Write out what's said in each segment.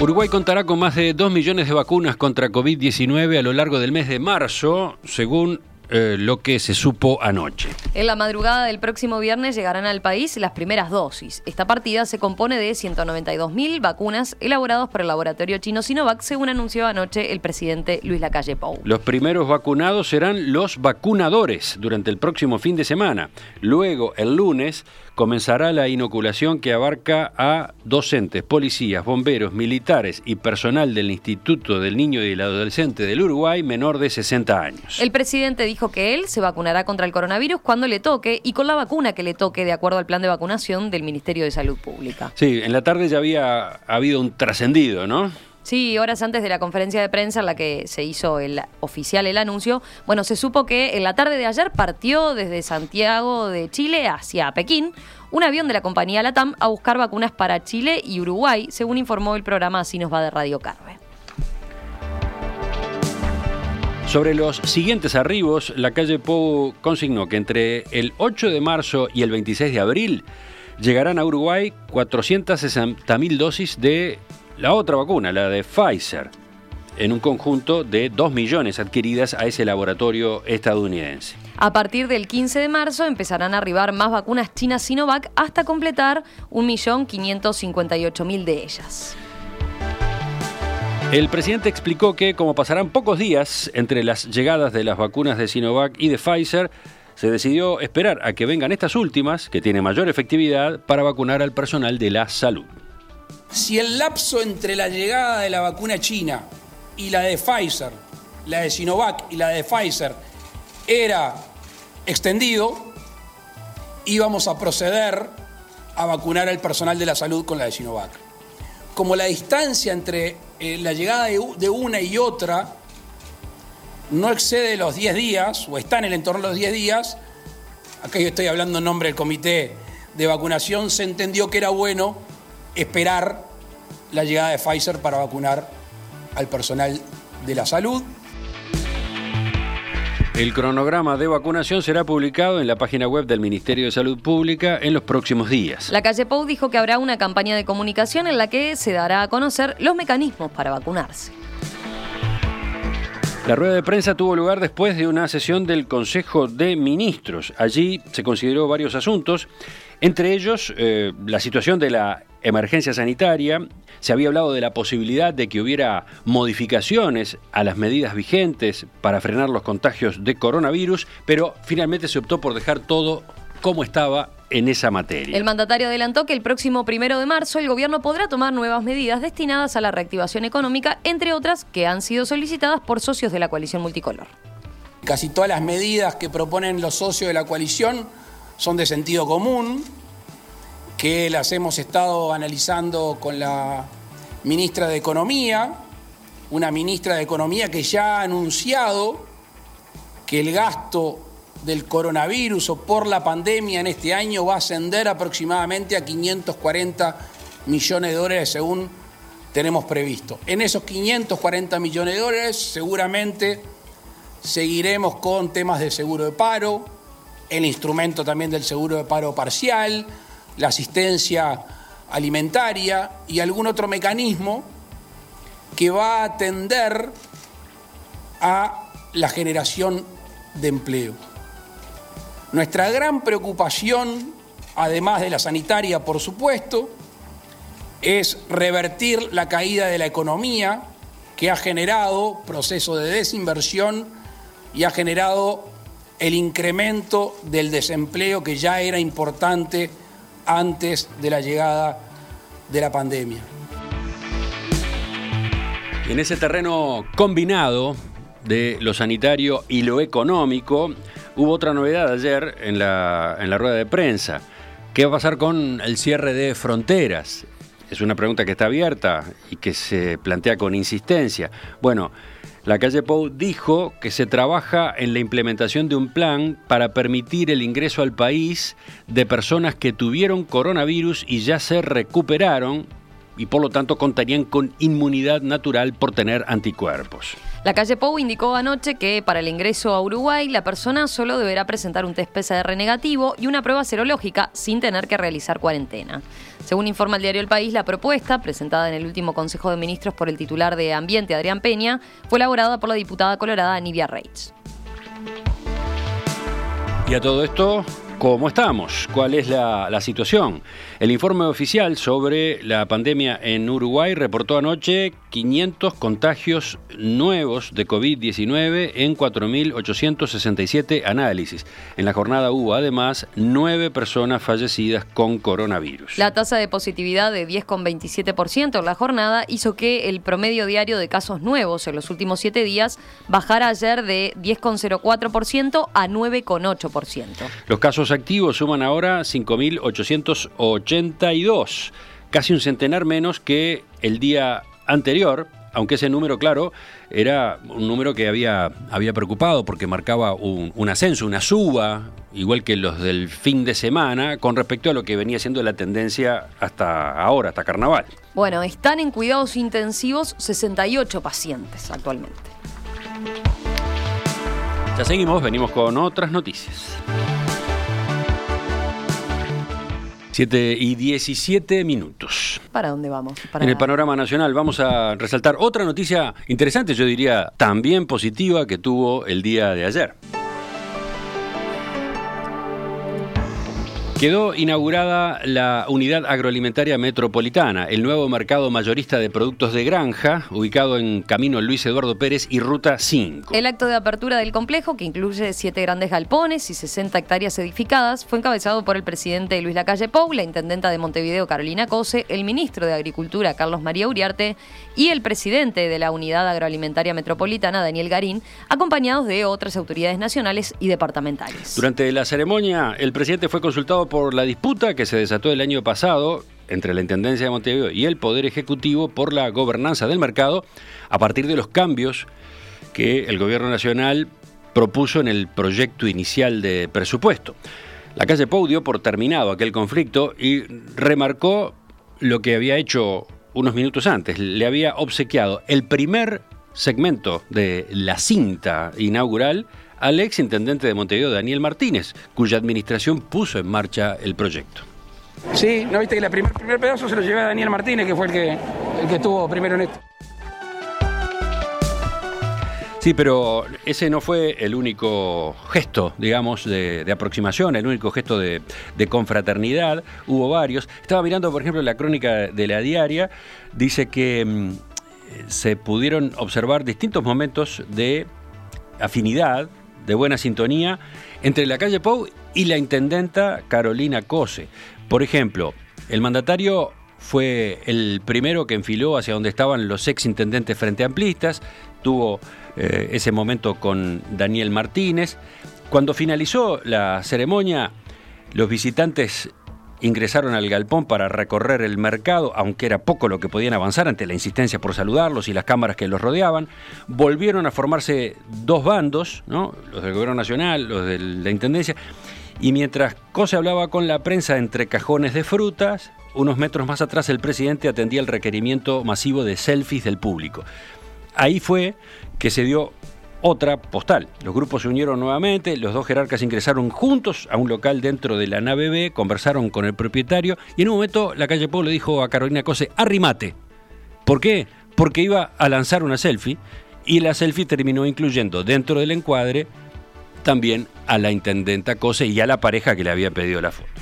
Uruguay contará con más de 2 millones de vacunas contra COVID-19 a lo largo del mes de marzo, según lo que se supo anoche. En la madrugada del próximo viernes llegarán al país las primeras dosis. Esta partida se compone de 192.000 vacunas elaboradas por el laboratorio chino Sinovac, según anunció anoche el presidente Luis Lacalle Pou. Los primeros vacunados serán los vacunadores durante el próximo fin de semana. Luego, el lunes, comenzará la inoculación que abarca a docentes, policías, bomberos, militares y personal del Instituto del Niño y del Adolescente del Uruguay menor de 60 años. El presidente dijo que él se vacunará contra el coronavirus cuando le toque y con la vacuna que le toque de acuerdo al plan de vacunación del Ministerio de Salud Pública. Sí, en la tarde ya había habido un trascendido, ¿no? Sí, horas antes de la conferencia de prensa en la que se hizo el anuncio, se supo que en la tarde de ayer partió desde Santiago de Chile hacia Pekín un avión de la compañía LATAM a buscar vacunas para Chile y Uruguay, según informó el programa Así nos va de Radio Carve. Sobre los siguientes arribos, Lacalle Pou consignó que entre el 8 de marzo y el 26 de abril llegarán a Uruguay 460.000 dosis de la otra vacuna, la de Pfizer, en un conjunto de 2 millones adquiridas a ese laboratorio estadounidense. A partir del 15 de marzo empezarán a arribar más vacunas chinas Sinovac hasta completar 1.558.000 de ellas. El presidente explicó que, como pasarán pocos días entre las llegadas de las vacunas de Sinovac y de Pfizer, se decidió esperar a que vengan estas últimas, que tienen mayor efectividad, para vacunar al personal de la salud. Si el lapso entre la llegada de la vacuna china y la de Pfizer, la de Sinovac y la de Pfizer, era extendido, íbamos a proceder a vacunar al personal de la salud con la de Sinovac. Como la distancia entre la llegada de una y otra no excede los 10 días, o está en el entorno de los 10 días, acá yo estoy hablando en nombre del comité de vacunación, se entendió que era bueno esperar la llegada de Pfizer para vacunar al personal de la salud. El cronograma de vacunación será publicado en la página web del Ministerio de Salud Pública en los próximos días. Lacalle Pou dijo que habrá una campaña de comunicación en la que se dará a conocer los mecanismos para vacunarse. La rueda de prensa tuvo lugar después de una sesión del Consejo de Ministros. Allí se consideró varios asuntos, entre ellos la situación de la emergencia sanitaria. Se había hablado de la posibilidad de que hubiera modificaciones a las medidas vigentes para frenar los contagios de coronavirus, pero finalmente se optó por dejar todo como estaba en esa materia. El mandatario adelantó que el próximo 1 de marzo el gobierno podrá tomar nuevas medidas destinadas a la reactivación económica, entre otras que han sido solicitadas por socios de la coalición multicolor. Casi todas las medidas que proponen los socios de la coalición son de sentido común, que las hemos estado analizando con la ministra de Economía, una ministra de Economía que ya ha anunciado que el gasto del coronavirus o por la pandemia en este año va a ascender aproximadamente a 540 millones de dólares según tenemos previsto. En esos 540 millones de dólares seguramente seguiremos con temas de seguro de paro, el instrumento también del seguro de paro parcial, la asistencia alimentaria y algún otro mecanismo que va a atender a la generación de empleo. Nuestra gran preocupación, además de la sanitaria, por supuesto, es revertir la caída de la economía que ha generado proceso de desinversión y ha generado el incremento del desempleo que ya era importante antes de la llegada de la pandemia. En ese terreno combinado de lo sanitario y lo económico, hubo otra novedad ayer en la rueda de prensa. ¿Qué va a pasar con el cierre de fronteras? Es una pregunta que está abierta y que se plantea con insistencia. Bueno, Lacalle Pou dijo que se trabaja en la implementación de un plan para permitir el ingreso al país de personas que tuvieron coronavirus y ya se recuperaron, y por lo tanto contarían con inmunidad natural por tener anticuerpos. La calle Pou indicó anoche que para el ingreso a Uruguay la persona solo deberá presentar un test PCR negativo y una prueba serológica sin tener que realizar cuarentena. Según informa el diario El País, la propuesta, presentada en el último Consejo de Ministros por el titular de Ambiente, Adrián Peña, fue elaborada por la diputada colorada Nivia Reitz. Y a todo esto, ¿cómo estamos? ¿Cuál es la situación? El informe oficial sobre la pandemia en Uruguay reportó anoche 500 contagios nuevos de COVID-19 en 4.867 análisis. En la jornada hubo además 9 personas fallecidas con coronavirus. La tasa de positividad de 10,27% en la jornada hizo que el promedio diario de casos nuevos en los últimos 7 días bajara ayer de 10,04% a 9,8%. Los casos activos suman ahora 5.882, casi un centenar menos que el día anterior, aunque ese número, claro, era un número que había preocupado porque marcaba un ascenso, una suba, igual que los del fin de semana, con respecto a lo que venía siendo la tendencia hasta ahora, hasta Carnaval. Bueno, están en cuidados intensivos 68 pacientes actualmente. Ya seguimos, venimos con otras noticias. 7:17. ¿Para dónde vamos? En el panorama nacional vamos a resaltar otra noticia interesante, yo diría también positiva, que tuvo el día de ayer. Quedó inaugurada la Unidad Agroalimentaria Metropolitana, el nuevo mercado mayorista de productos de granja, ubicado en Camino Luis Eduardo Pérez y Ruta 5. El acto de apertura del complejo, que incluye 7 grandes galpones y 60 hectáreas edificadas, fue encabezado por el presidente Luis Lacalle Pou, la intendenta de Montevideo Carolina Cose, el ministro de Agricultura Carlos María Uriarte y el presidente de la Unidad Agroalimentaria Metropolitana Daniel Garín, acompañados de otras autoridades nacionales y departamentales. Durante la ceremonia, el presidente fue consultado por la disputa que se desató el año pasado entre la Intendencia de Montevideo y el Poder Ejecutivo por la gobernanza del mercado a partir de los cambios que el Gobierno Nacional propuso en el proyecto inicial de presupuesto. La calle Pou dio por terminado aquel conflicto y remarcó lo que había hecho unos minutos antes. Le había obsequiado el primer segmento de la cinta inaugural al ex intendente de Montevideo, Daniel Martínez, cuya administración puso en marcha el proyecto. Sí, ¿no viste que el primer pedazo se lo llevé a Daniel Martínez, que fue el que estuvo primero en esto? Sí, pero ese no fue el único gesto, digamos, de aproximación, el único gesto de confraternidad. Hubo varios. Estaba mirando, por ejemplo, la crónica de La Diaria. Dice que se pudieron observar distintos momentos de afinidad, de buena sintonía entre la calle Pou y la intendenta Carolina Cose. Por ejemplo, el mandatario fue el primero que enfiló hacia donde estaban los ex intendentes frente amplistas, tuvo ese momento con Daniel Martínez. Cuando finalizó la ceremonia, los visitantes ingresaron al galpón para recorrer el mercado, aunque era poco lo que podían avanzar ante la insistencia por saludarlos y las cámaras que los rodeaban. Volvieron a formarse 2 bandos, ¿no? Los del Gobierno Nacional, los de la Intendencia, y mientras Cose hablaba con la prensa entre cajones de frutas, unos metros más atrás el presidente atendía el requerimiento masivo de selfies del público. Ahí fue que se dio otra postal. Los grupos se unieron nuevamente, los 2 jerarcas ingresaron juntos a un local dentro de la nave B, conversaron con el propietario y en un momento la calle Pou le dijo a Carolina Cose: arrimate. ¿Por qué? Porque iba a lanzar una selfie y la selfie terminó incluyendo dentro del encuadre también a la intendenta Cose y a la pareja que le había pedido la foto.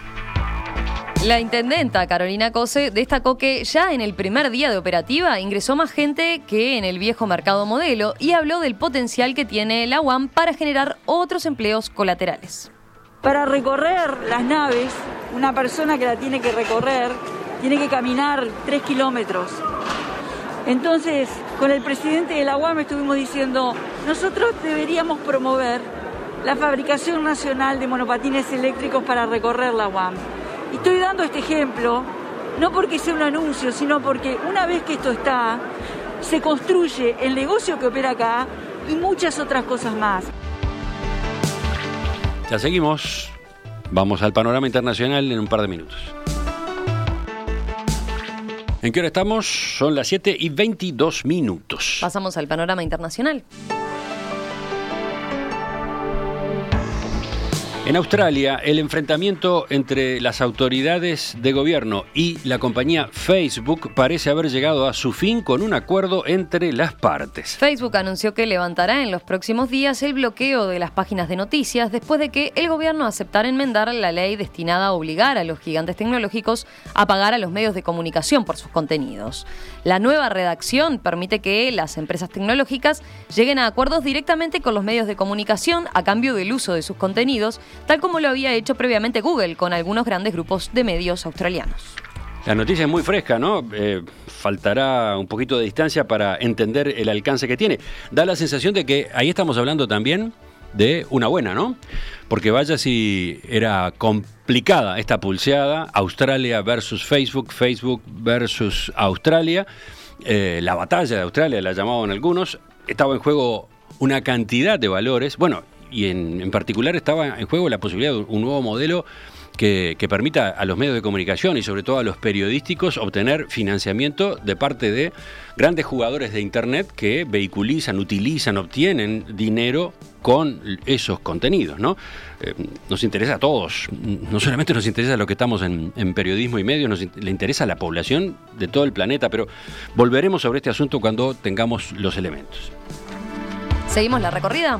La intendenta Carolina Cose destacó que ya en el primer día de operativa ingresó más gente que en el viejo mercado modelo y habló del potencial que tiene la UAM para generar otros empleos colaterales. Para recorrer las naves, una persona que la tiene que recorrer tiene que caminar 3 kilómetros. Entonces, con el presidente de la UAM estuvimos diciendo, nosotros deberíamos promover la fabricación nacional de monopatines eléctricos para recorrer la UAM. Y estoy dando este ejemplo, no porque sea un anuncio, sino porque una vez que esto está, se construye el negocio que opera acá y muchas otras cosas más. Ya seguimos. Vamos al panorama internacional en un par de minutos. ¿En qué hora estamos? Son las 7:22. Pasamos al panorama internacional. En Australia, el enfrentamiento entre las autoridades de gobierno y la compañía Facebook parece haber llegado a su fin con un acuerdo entre las partes. Facebook anunció que levantará en los próximos días el bloqueo de las páginas de noticias después de que el gobierno aceptara enmendar la ley destinada a obligar a los gigantes tecnológicos a pagar a los medios de comunicación por sus contenidos. La nueva redacción permite que las empresas tecnológicas lleguen a acuerdos directamente con los medios de comunicación a cambio del uso de sus contenidos, tal como lo había hecho previamente Google con algunos grandes grupos de medios australianos. La noticia es muy fresca, ¿no? Faltará un poquito de distancia para entender el alcance que tiene. Da la sensación de que ahí estamos hablando también de una buena, ¿no? Porque vaya si era complicada esta pulseada, Australia versus Facebook, Facebook versus Australia. La batalla de Australia la llamaban algunos. Estaba en juego una cantidad de valores. Bueno, y en particular estaba en juego la posibilidad de un nuevo modelo que permita a los medios de comunicación y sobre todo a los periodísticos obtener financiamiento de parte de grandes jugadores de Internet que vehiculizan, utilizan, obtienen dinero con esos contenidos, ¿no? Nos interesa a todos, no solamente nos interesa a los que estamos en periodismo y medios, le interesa a la población de todo el planeta, pero volveremos sobre este asunto cuando tengamos los elementos. ¿Seguimos la recorrida?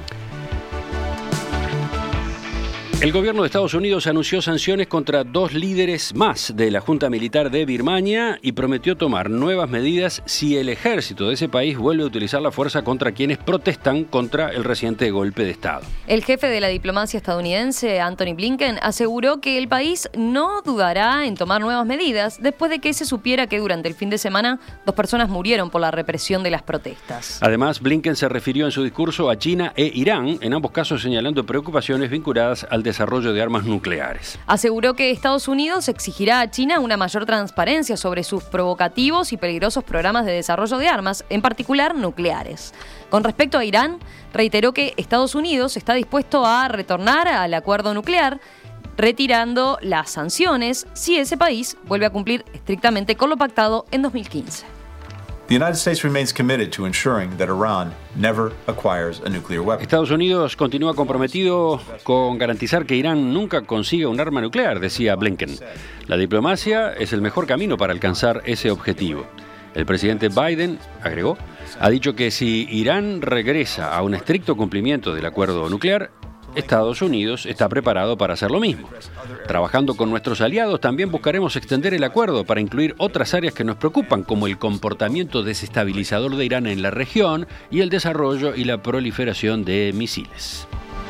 El gobierno de Estados Unidos anunció sanciones contra 2 líderes más de la Junta Militar de Birmania y prometió tomar nuevas medidas si el ejército de ese país vuelve a utilizar la fuerza contra quienes protestan contra el reciente golpe de Estado. El jefe de la diplomacia estadounidense, Antony Blinken, aseguró que el país no dudará en tomar nuevas medidas después de que se supiera que durante el fin de semana 2 personas murieron por la represión de las protestas. Además, Blinken se refirió en su discurso a China e Irán, en ambos casos señalando preocupaciones vinculadas al desarrollo de armas nucleares. Aseguró que Estados Unidos exigirá a China una mayor transparencia sobre sus provocativos y peligrosos programas de desarrollo de armas, en particular nucleares. Con respecto a Irán, reiteró que Estados Unidos está dispuesto a retornar al acuerdo nuclear, retirando las sanciones si ese país vuelve a cumplir estrictamente con lo pactado en 2015. The United States remains committed to ensuring that Iran never acquires a nuclear weapon. Estados Unidos continúa comprometido con garantizar que Irán nunca consiga un arma nuclear, decía Blinken. La diplomacia es el mejor camino para alcanzar ese objetivo. El presidente Biden, agregó, ha dicho que si Irán regresa a un estricto cumplimiento del acuerdo nuclear, Estados Unidos está preparado para hacer lo mismo. Trabajando con nuestros aliados, también buscaremos extender el acuerdo para incluir otras áreas que nos preocupan, como el comportamiento desestabilizador de Irán en la región y el desarrollo y la proliferación de misiles.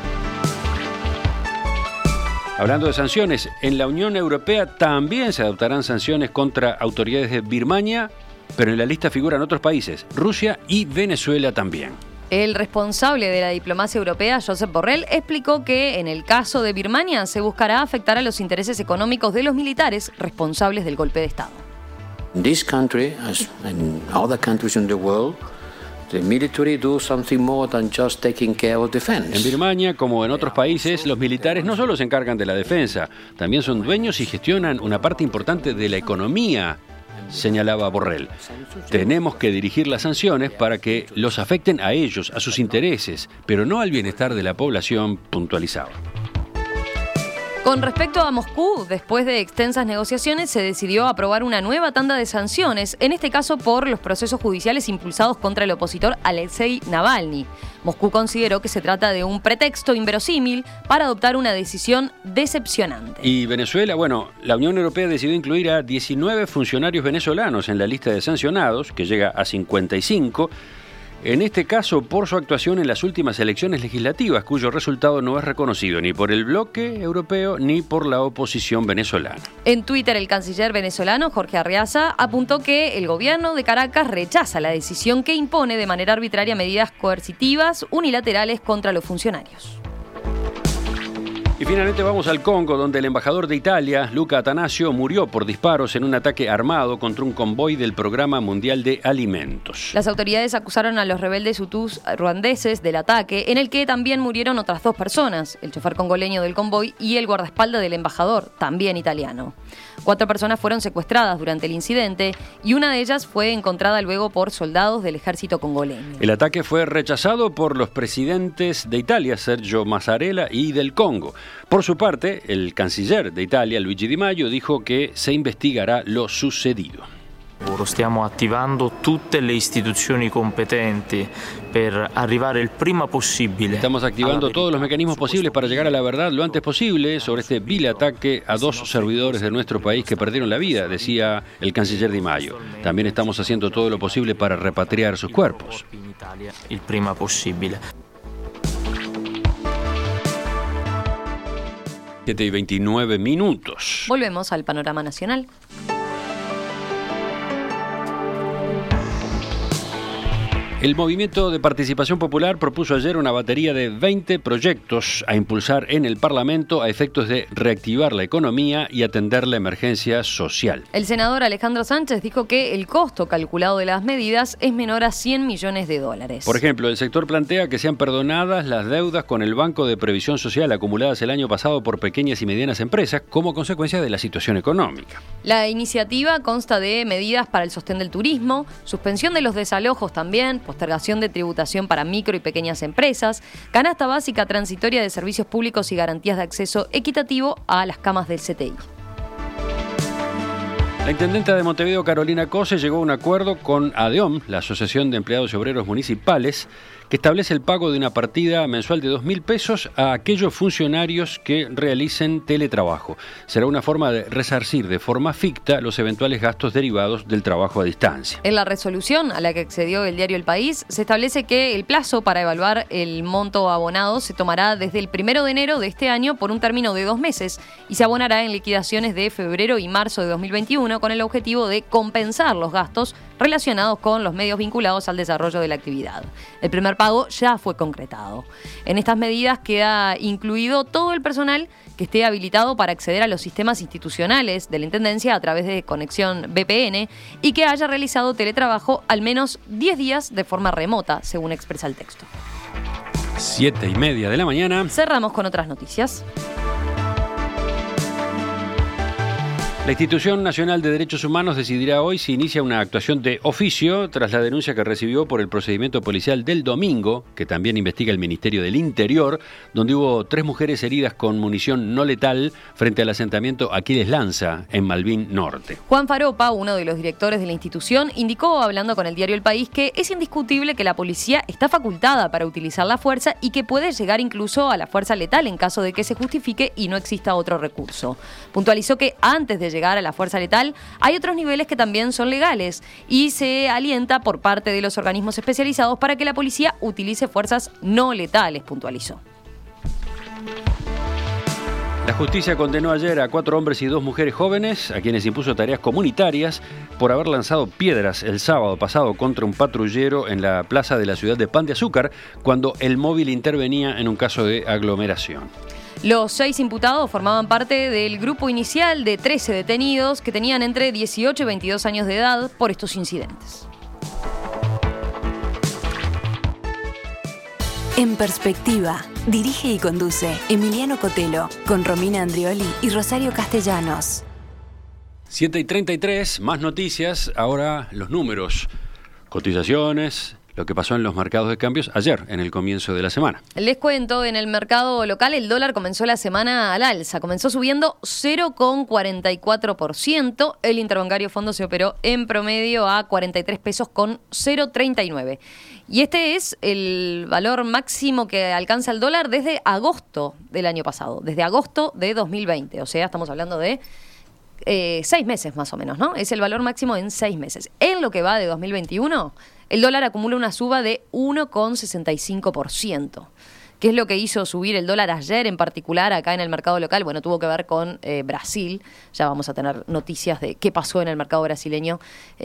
Hablando de sanciones, en la Unión Europea también se adoptarán sanciones contra autoridades de Birmania, pero en la lista figuran otros países, Rusia y Venezuela también. El responsable de la diplomacia europea, Josep Borrell, explicó que en el caso de Birmania se buscará afectar a los intereses económicos de los militares responsables del golpe de Estado. In this country, as in other countries in the world, the military do something more than just taking care of defense. En Birmania, como en otros países, los militares no solo se encargan de la defensa, también son dueños y gestionan una parte importante de la economía, señalaba Borrell. Tenemos que dirigir las sanciones para que los afecten a ellos, a sus intereses, pero no al bienestar de la población, puntualizaba. Con respecto a Moscú, después de extensas negociaciones, se decidió aprobar una nueva tanda de sanciones, en este caso por los procesos judiciales impulsados contra el opositor Alexei Navalny. Moscú consideró que se trata de un pretexto inverosímil para adoptar una decisión decepcionante. Y Venezuela, bueno, la Unión Europea decidió incluir a 19 funcionarios venezolanos en la lista de sancionados, que llega a 55, en este caso por su actuación en las últimas elecciones legislativas, cuyo resultado no es reconocido ni por el bloque europeo ni por la oposición venezolana. En Twitter, el canciller venezolano Jorge Arriaza apuntó que el gobierno de Caracas rechaza la decisión que impone de manera arbitraria medidas coercitivas unilaterales contra los funcionarios. Y finalmente vamos al Congo, donde el embajador de Italia, Luca Attanasio, murió por disparos en un ataque armado contra un convoy del Programa Mundial de Alimentos. Las autoridades acusaron a los rebeldes hutus ruandeses del ataque, en el que también murieron otras 2 personas, el chofer congoleño del convoy y el guardaespaldas del embajador, también italiano. 4 personas fueron secuestradas durante el incidente y una de ellas fue encontrada luego por soldados del ejército congoleño. El ataque fue rechazado por los presidentes de Italia, Sergio Mattarella, y del Congo. Por su parte, el canciller de Italia, Luigi Di Maio, dijo que se investigará lo sucedido. Stiamo attivando tutte le istituzioni competenti per arrivare il prima possibile. Estamos activando todos los mecanismos posibles para llegar a la verdad lo antes posible sobre este vil ataque a 2 servidores de nuestro país que perdieron la vida, decía el canciller Di Maio. También estamos haciendo todo lo posible para repatriar sus cuerpos. Il prima possibile. 7:29. Volvemos al panorama nacional. El Movimiento de Participación Popular propuso ayer una batería de 20 proyectos a impulsar en el Parlamento a efectos de reactivar la economía y atender la emergencia social. El senador Alejandro Sánchez dijo que el costo calculado de las medidas es menor a $100 millones. Por ejemplo, el sector plantea que sean perdonadas las deudas con el Banco de Previsión Social acumuladas el año pasado por pequeñas y medianas empresas como consecuencia de la situación económica. La iniciativa consta de medidas para el sostén del turismo, suspensión de los desalojos también, postergación de tributación para micro y pequeñas empresas, canasta básica transitoria de servicios públicos y garantías de acceso equitativo a las camas del CTI. La intendenta de Montevideo, Carolina Cose, llegó a un acuerdo con ADEOM, la Asociación de Empleados y Obreros Municipales, que establece el pago de una partida mensual de 2.000 pesos a aquellos funcionarios que realicen teletrabajo. Será una forma de resarcir de forma ficta los eventuales gastos derivados del trabajo a distancia. En la resolución a la que accedió el diario El País, se establece que el plazo para evaluar el monto abonado se tomará desde el 1 de enero de este año por un término de 2 meses y se abonará en liquidaciones de febrero y marzo de 2021 con el objetivo de compensar los gastos relacionados con los medios vinculados al desarrollo de la actividad. El primer pago ya fue concretado. En estas medidas queda incluido todo el personal que esté habilitado para acceder a los sistemas institucionales de la Intendencia a través de conexión VPN y que haya realizado teletrabajo al menos 10 días de forma remota, según expresa el texto. 7:30 a.m. Cerramos con otras noticias. La Institución Nacional de Derechos Humanos decidirá hoy si inicia una actuación de oficio tras la denuncia que recibió por el procedimiento policial del domingo, que también investiga el Ministerio del Interior, donde hubo 3 mujeres heridas con munición no letal frente al asentamiento Aquiles Lanza en Malvin Norte. Juan Faropa, uno de los directores de la institución, indicó, hablando con el diario El País, que es indiscutible que la policía está facultada para utilizar la fuerza y que puede llegar incluso a la fuerza letal en caso de que se justifique y no exista otro recurso. Puntualizó que antes de llegar a la fuerza letal, hay otros niveles que también son legales y se alienta por parte de los organismos especializados para que la policía utilice fuerzas no letales, puntualizó. La justicia condenó ayer a 4 hombres y 2 mujeres jóvenes, a quienes impuso tareas comunitarias por haber lanzado piedras el sábado pasado contra un patrullero en la plaza de la ciudad de Pan de Azúcar, cuando el móvil intervenía en un caso de aglomeración. Los 6 imputados formaban parte del grupo inicial de 13 detenidos que tenían entre 18 y 22 años de edad por estos incidentes. En Perspectiva, dirige y conduce Emiliano Cotelo, con Romina Andrioli y Rosario Castellanos. 7:33, más noticias, ahora los números, cotizaciones, lo que pasó en los mercados de cambios ayer, en el comienzo de la semana. Les cuento, en el mercado local el dólar comenzó la semana al alza. Comenzó subiendo 0,44%. El interbancario fondo se operó en promedio a 43 pesos con 0,39. Y este es el valor máximo que alcanza el dólar desde agosto del año pasado, desde agosto de 2020. O sea, estamos hablando de 6 meses más o menos, ¿no? Es el valor máximo en 6 meses. En lo que va de 2021, el dólar acumula una suba de 1,65%. ¿Qué es lo que hizo subir el dólar ayer en particular acá en el mercado local? Bueno, tuvo que ver con Brasil. Ya vamos a tener noticias de qué pasó en el mercado brasileño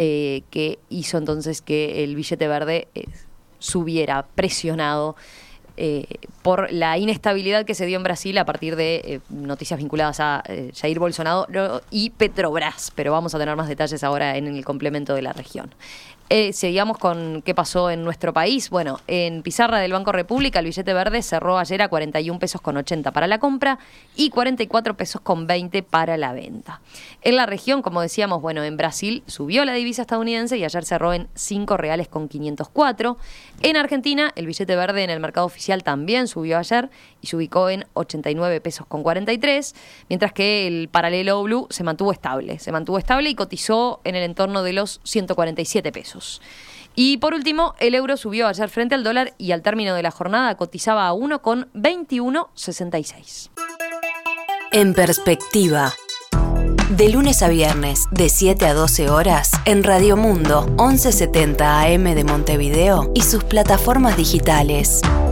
que hizo entonces que el billete verde subiera presionado por la inestabilidad que se dio en Brasil a partir de noticias vinculadas a Jair Bolsonaro y Petrobras. Pero vamos a tener más detalles ahora en el complemento de la región. Seguimos con qué pasó en nuestro país. Bueno, en pizarra del Banco República, el billete verde cerró ayer a 41 pesos con 80 para la compra y 44 pesos con 20 para la venta. En la región, como decíamos, bueno, en Brasil subió la divisa estadounidense y ayer cerró en 5 reales con 504. En Argentina, el billete verde en el mercado oficial también subió ayer y se ubicó en 89 pesos con 43, mientras que el paralelo blue se mantuvo estable y cotizó en el entorno de los 147 pesos. Y por último, el euro subió ayer frente al dólar y al término de la jornada cotizaba a 1,2166. En perspectiva. De lunes a viernes, de 7 a 12 horas, en Radio Mundo, 1170 AM de Montevideo y sus plataformas digitales.